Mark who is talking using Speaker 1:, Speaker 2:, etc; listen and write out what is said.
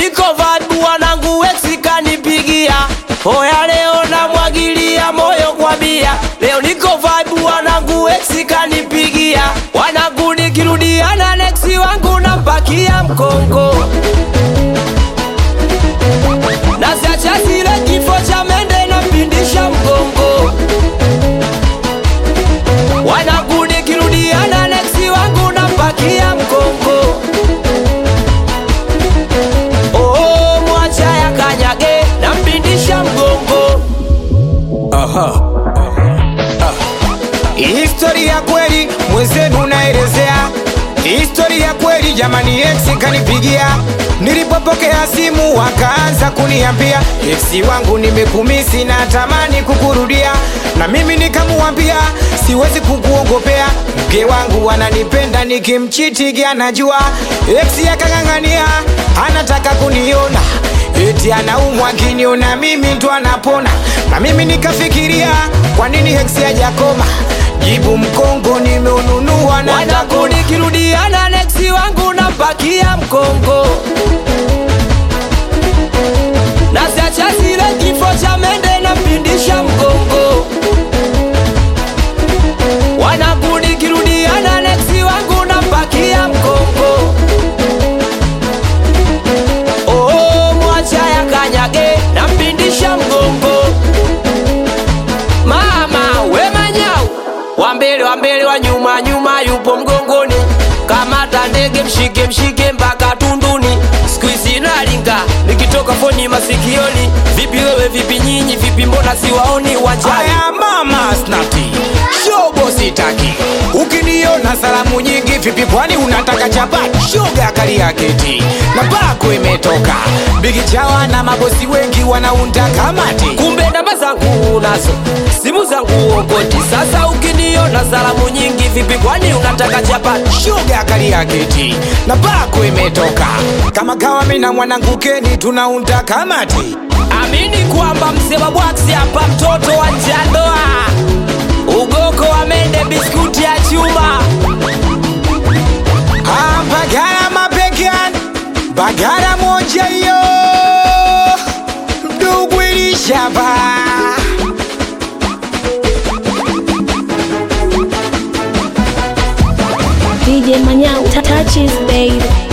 Speaker 1: niko vibe wanangu ex kanipigia. Oya leo namwagilia moyo kwa bia. Leo niko vibe wanangu ex kanipigia. Wanangu nikirudiana next wangu nampakia mkongo. Nasiacha zile kifo cha mende napindisha mgongo. Wanangu nikirudiana next wangu nampakia mkongo. Oh, mwacha ya kanyage nampindisha mgongo.
Speaker 2: Historia kweli mwenzenu naelezea. Historia kweli jamani, ex kanipigia. Nilipopokea simu wakaanza kuniambia, ex wangu nimekumisi na tamani kukurudia. Na mimi nikamuambia siwezi kukuongopea, mke wangu ananipenda nikimchiti anajua. Ex yakangangania anataka kuniona, eti anaumwa akiniona mimi ndo anapona. Na mimi nikafikiria kwa nini ex hajakoma, jibu mkongo nimeununua na
Speaker 1: wanangu nikirudiana next wangu nampakia mkongo. Nasiacha zile kifo cha mende nampindisha mgongo. Wanangu nikirudiana next wangu nampakia mkongo. Oh, mwacha ya kanyage nampindisha mgongo. Mama we manyau, wambele wa nyuma yupo mgongoni. Kamata ndege mshike mpaka tunduni. Squeeze nalinga nikitoka foni masikioni. Vipi wewe vipi nyinyi vipi mbona siwaoni wachani?
Speaker 2: Aya mama snati shobo sitaki. Ukiniona salamu nyingi vipi kwani unataka chapati? Shoga kali ya keti na bako imetoka. Bigi chawa na mabosi wengi wanaunda kamati.
Speaker 1: Kumbe namba zangu unazo, simu zangu okoti. Sasa ukiniona salamu nyingi vipi kwani unataka chapati?
Speaker 2: Shoga kali ya keti na bako imetoka. Kama kawa mimi na mwanangu Keni tunaunda kamati.
Speaker 1: Amini kwamba mzee wa bwaksi hapa mtoto wa njandoa. Ugoko wa mende biskuti ya chuma.
Speaker 2: Bagara mabegan, bagara moja yo. Mdugu ilishaba.
Speaker 3: DJ Manyao touches baby.